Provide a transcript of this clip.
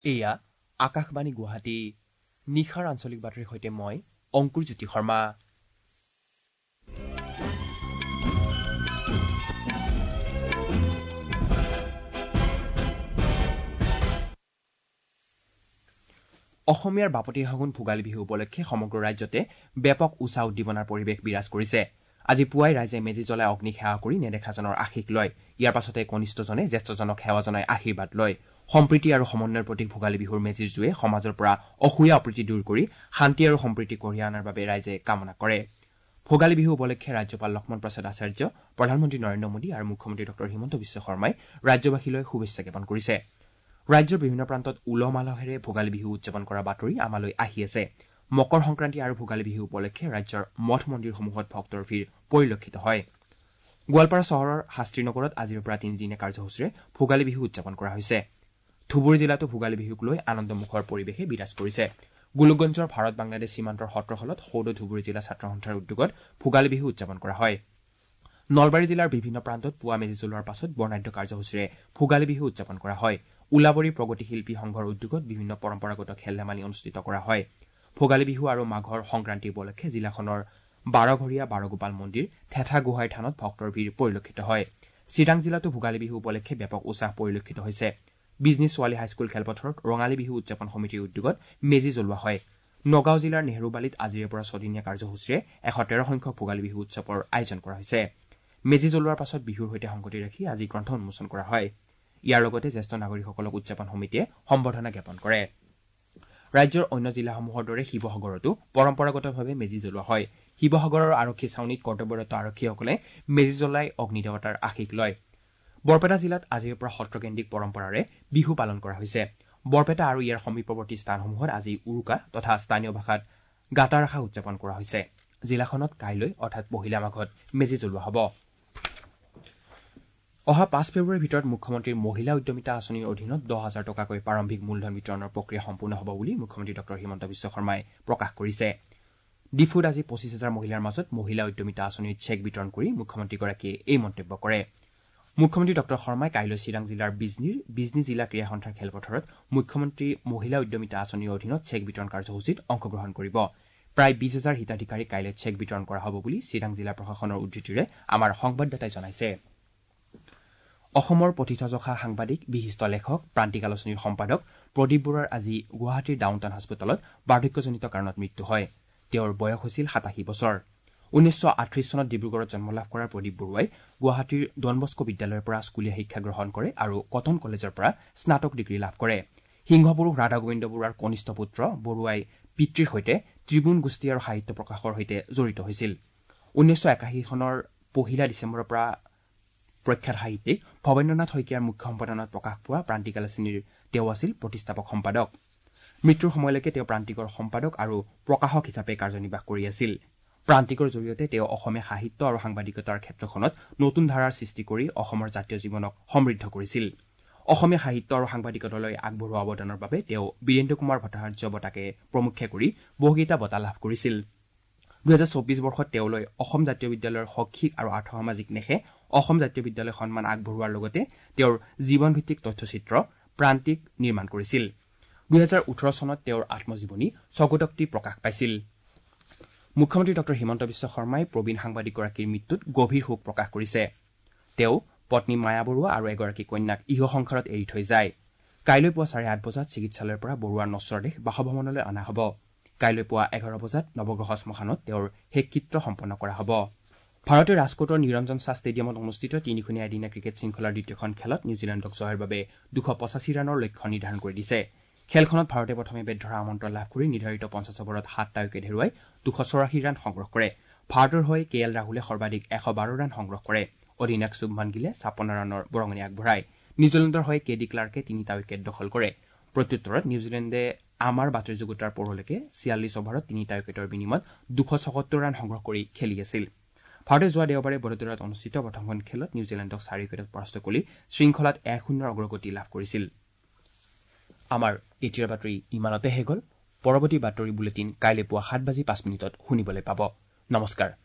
এয়া আকাশবাণী গুৱাহাটী নিশাৰ আঞ্চলিক বাতৰিৰ সৈতে মই অংকুৰ জ্যোতি শৰ্মা। অসমীয়াৰ বাপতি সাহোন ভোগালী বিহু উপলক্ষে সমগ্ৰ ৰাজ্যতে ব্যাপক উৎসাহ উদ্দীপনাৰ পৰিৱেশ বিৰাজ কৰিছে। আজি পুৱাই ৰাইজে মেজি জ্বলাই অগ্নিক সেৱা কৰি নেদেখাজনৰ আশীষ লয়। ইয়াৰ পাছতে কনিষ্ঠজনে জ্যেষ্ঠজনক সেৱা জনাই আশীৰ্বাদ লয়। সম্প্ৰীতি আৰু সমন্বয়ৰ প্ৰতীক ভোগালী বিহুৰ মেজিৰ জুয়ে সমাজৰ পৰা অসূয়া অপ্ৰীতি দূৰ কৰি শান্তি আৰু সম্প্ৰীতি কঢ়িয়াই অনাৰ বাবে ৰাইজে কামনা কৰে। ভোগালী বিহু উপলক্ষে ৰাজ্যপাল লক্ষ্মণ প্ৰসাদ আচাৰ্য, প্ৰধানমন্ত্ৰী নৰেন্দ্ৰ মোদী আৰু মুখ্যমন্ত্ৰী ডঃ হিমন্ত বিশ্ব শৰ্মাই ৰাজ্যবাসীলৈ শুভেচ্ছা জ্ঞাপন কৰিছে। ৰাজ্যৰ বিভিন্ন প্ৰান্তত উলহ মালহেৰে ভোগালী বিহু উদযাপন কৰাৰ বাতৰি আমালৈ আহি আছে। মকৰ সংক্ৰান্তি আৰু ভোগালী বিহু উপলক্ষে ৰাজ্যৰ মঠ মন্দিৰসমূহত ভক্তৰ ভিৰ পৰিলক্ষিত হয়। গোৱালপাৰা চহৰৰ শাস্ত্ৰী নগৰত আজিৰ পৰা 3 দিনীয়া কাৰ্যসূচীৰে ভোগালী বিহু উদযাপন কৰা হৈছে। ধুবুৰী জিলাতো ভোগালী বিহুক লৈ আনন্দমুখৰ পৰিৱেশে বিৰাজ কৰিছে। গোলোকগঞ্জৰ ভাৰত বাংলাদেশ সীমান্তৰ সত্ৰখলত সৌদ ধুবুৰী জিলা ছাত্ৰ সন্থাৰ উদ্যোগত ভোগালী বিহু উদযাপন কৰা হয়। নলবাৰী জিলাৰ বিভিন্ন প্ৰান্তত পুৱা মেজি জ্বলোৱাৰ পাছত বৰ্ণাঢ্য কাৰ্যসূচীৰে ভোগালী বিহু উদযাপন কৰা হয়। উলাবৰী প্ৰগতি শিল্পী সংঘৰ উদ্যোগত বিভিন্ন পৰম্পৰাগত খেল ধেমালি অনুষ্ঠিত কৰা হয়। ভোগালী বিহু আৰু মাঘৰ সংক্ৰান্তি উপলক্ষে জিলাখনৰ 12ঘৰীয়া বাৰগোপাল মন্দিৰ, থেথা গোহাঁই থানত ভক্তৰ ভিৰ পৰিলক্ষিত হয়। চিৰাং জিলাতো ভোগালী বিহু উপলক্ষে ব্যাপক উৎসাহ পৰিলক্ষিত হৈছে। বিজনী ছোৱালী হাইস্কুল খেলপথাৰত ৰঙালী বিহু উদযাপন সমিতিৰ উদ্যোগত মেজি জ্বলোৱা হয়। নগাঁও জিলাৰ নেহৰুবালিত আজিৰে পৰা 6 দিনীয়া কাৰ্যসূচীৰে 113 সংখ্যক ভোগালী বিহু উৎসৱৰ আয়োজন কৰা হৈছে। মেজি জ্বলোৱাৰ পাছত বিহুৰ সৈতে সংগতি ৰাখি আজি গ্ৰন্থ উন্মোচন কৰা হয়। ইয়াৰ লগতে জ্যেষ্ঠ নাগৰিকসকলক উদযাপন সমিতিয়ে সম্বৰ্ধনা জ্ঞাপন কৰে। ৰাজ্যৰ অন্য জিলাসমূহৰ দৰে শিৱসাগৰতো পৰম্পৰাগতভাৱে মেজি জ্বলোৱা হয়। শিৱসাগৰৰ আৰক্ষী ছাউনীত কৰ্তব্যৰত আৰক্ষীসকলে মেজি জ্বলাই অগ্নিদেৱতাৰ আশীষ লয়। বৰপেটা জিলাত আজিৰ পৰা সত্ৰকেন্দ্ৰিক পৰম্পৰাৰে বিহু পালন কৰা হৈছে। বৰপেটা আৰু ইয়াৰ সমীপৱৰ্তী স্থানসমূহত আজি উৰুকা তথা স্থানীয় ভাষাত গাঁতাৰাখা উদযাপন কৰা হৈছে। জিলাখনত কাইলৈ অৰ্থাৎ পহিলা মাঘত মেজি জ্বলোৱা হ'ব। অহা 5 ফেব্ৰুৱাৰীৰ ভিতৰত মুখ্যমন্ত্ৰীৰ মহিলা উদ্যমিতা আঁচনিৰ অধীনত 10,000 টকাকৈ প্ৰাৰম্ভিক মূলধন বিতৰণৰ প্ৰক্ৰিয়া সম্পূৰ্ণ হ'ব বুলি মুখ্যমন্ত্ৰী ডঃ হিমন্ত বিশ্ব শৰ্মাই প্ৰকাশ কৰিছে। ডিফুত আজি 25,000 মহিলাৰ মাজত মহিলা উদ্যমিতা আঁচনিৰ চেক বিতৰণ কৰি মুখ্যমন্ত্ৰীগৰাকীয়ে এই মন্তব্য কৰে। মুখ্যমন্ত্ৰী ডঃ শৰ্মাই কাইলৈ চিৰাং জিলাৰ বিজনী জিলা ক্ৰীড়া সন্থাৰ খেলপথাৰত মুখ্যমন্ত্ৰী মহিলা উদ্যমিতা আঁচনিৰ অধীনত চেক বিতৰণ কাৰ্যসূচীত অংশগ্ৰহণ কৰিব। প্ৰায় 20,000 হিতাধিকাৰীক কাইলৈ চেক বিতৰণ কৰা হ'ব বুলি চিৰাং জিলা প্ৰশাসনৰ উদ্ধৃতিৰে আমাৰ সংবাদদাতাই জনাইছে। অসমৰ পথিতযশা সাংবাদিক, বিশিষ্ট লেখক, প্ৰান্তিক আলোচনীৰ সম্পাদক প্ৰদীপ বৰুৱাৰ আজি গুৱাহাটীৰ ডাউনটাউন হাস্পতালত বাৰ্ধক্যজনিত কাৰণত মৃত্যু হয়। তেওঁৰ বয়স হৈছিল 87 বছৰ। 1938 চনত ডিব্ৰুগড়ত জন্মলাভ কৰা প্ৰদীপ বৰুৱাই গুৱাহাটীৰ ডন বস্কো বিদ্যালয়ৰ পৰা স্কুলীয়া শিক্ষা গ্ৰহণ কৰে আৰু কটন কলেজৰ পৰা স্নাতক ডিগ্ৰী লাভ কৰে। সিংহপুৰুষ ৰাধা গোবিন্দ বৰুৱাৰ কনিষ্ঠ পুত্ৰ বৰুৱাই পিতৃৰ সৈতে ত্ৰিবোণ গোষ্ঠী আৰু সাহিত্য প্ৰকাশৰ সৈতে জড়িত হৈছিল। 1981 চনৰ 1 ডিচেম্বৰৰ পৰা প্ৰখ্যাত সাহিত্যিক ভৱেন্দ্ৰনাথ শইকীয়াৰ মুখ্য সম্পাদনাত প্ৰকাশ পোৱা প্ৰান্তিক আলোচনীৰ তেওঁ আছিল প্ৰতিষ্ঠাপক সম্পাদক। মৃত্যুৰ সময়লৈকে তেওঁ প্ৰান্তিকৰ সম্পাদক আৰু প্ৰকাশক হিচাপে কাৰ্যনিৰ্বাহ কৰি আছিল। প্ৰান্তিকৰ জৰিয়তে তেওঁ অসমীয়া সাহিত্য আৰু সাংবাদিকতাৰ ক্ষেত্ৰখনত নতুন ধাৰাৰ সৃষ্টি কৰি অসমৰ জাতীয় জীৱনক সমৃদ্ধ কৰিছিল। অসমীয়া সাহিত্য আৰু সাংবাদিকতালৈ আগবঢ়োৱা অৱদানৰ বাবে তেওঁ বীৰেন্দ্ৰ কুমাৰ ভট্টাচাৰ্য বঁটাকে প্ৰমুখ্যে কৰি বহুকেইটা বঁটা লাভ কৰিছিল। 2024 বৰ্ষত তেওঁলৈ অসম জাতীয় বিদ্যালয়ৰ শৈক্ষিক আৰু আৰ্থ-সামাজিক নেশে অসম জাতীয় বিদ্যালয় সন্মান আগবঢ়োৱাৰ লগতে তেওঁৰ জীৱনভিত্তিক তথ্যচিত্ৰ প্ৰান্তিক নিৰ্মাণ কৰিছিল। 2018 চনত তেওঁৰ আত্মজীৱনী চকুতক্তি প্ৰকাশ পাইছিল। মুখ্যমন্ত্ৰী ডঃ হিমন্ত বিশ্ব শৰ্মাই প্ৰবীণ সাংবাদিকগৰাকীৰ মৃত্যুত গভীৰ শোক প্ৰকাশ কৰিছে। তেওঁ পত্নী মায়া বৰুৱা আৰু এগৰাকী কন্যাক ইহ সংসাৰত এৰি থৈ যায়। কাইলৈ পুৱা 8:30 বজাত চিকিৎসালয়ৰ পৰা বৰুৱাৰ নশ্বৰ দেহ বাসভৱনলৈ অনা হ'ব। কাইলৈ পুৱা 11 বজাত নৱগ্ৰহ শ্মশানত তেওঁৰ শেষকৃত্য সম্পন্ন কৰা হ'ব। ভাৰতীয় ৰাজকোটৰ নিৰঞ্জন শাহ ষ্টেডিয়ামত অনুষ্ঠিত 3খনীয়া এদিনীয়া ক্ৰিকেট শৃংখলাৰ দ্বিতীয়খন খেলত নিউজিলেণ্ডক জয়ৰ বাবে 285 ৰানৰ লক্ষ্য নিৰ্ধাৰণ কৰি দিছে। খেলখনত ভাৰতে প্ৰথমে বেট ধৰাৰ আমন্ত্ৰণ লাভ কৰি নিৰ্ধাৰিত 50 অভাৰত 7টা উইকেট হেৰুৱাই 284 ৰান সংগ্ৰহ কৰে। ভাৰতৰ হৈ KL ৰাহুলে সৰ্বাধিক 112 ৰান সংগ্ৰহ কৰে। অধিনায়ক শুভমান গিলে 56 ৰানৰ বৰঙণি আগবঢ়ায়। নিউজিলেণ্ডৰ হৈ KD ক্লাৰ্কে 3টা উইকেট দখল কৰে। প্ৰত্যুত্তৰত নিউজিলেণ্ডে আমাৰ বাতৰি যুগুতাৰ পৰলৈকে 46 অভাৰত 3টা উইকেটৰ বিনিময়ত 277 ৰান সংগ্ৰহ কৰি খেলি আছিল। ভাৰতে যোৱা দেওবাৰে বদোদৰাত অনুষ্ঠিত প্ৰথমখন খেলত নিউজিলেণ্ডক 4 উইকেটত পৰাস্ত কৰি শৃংখলাত 1-0 অগ্ৰগতি লাভ কৰিছিল। আমাৰ এতিয়াৰ বাতৰি ইমানতে শেষ হ'ল। পৰৱৰ্তী বাতৰি বুলেটিন কাইলৈ পুৱা 7:05 শুনিবলৈ পাব। নমস্কাৰ।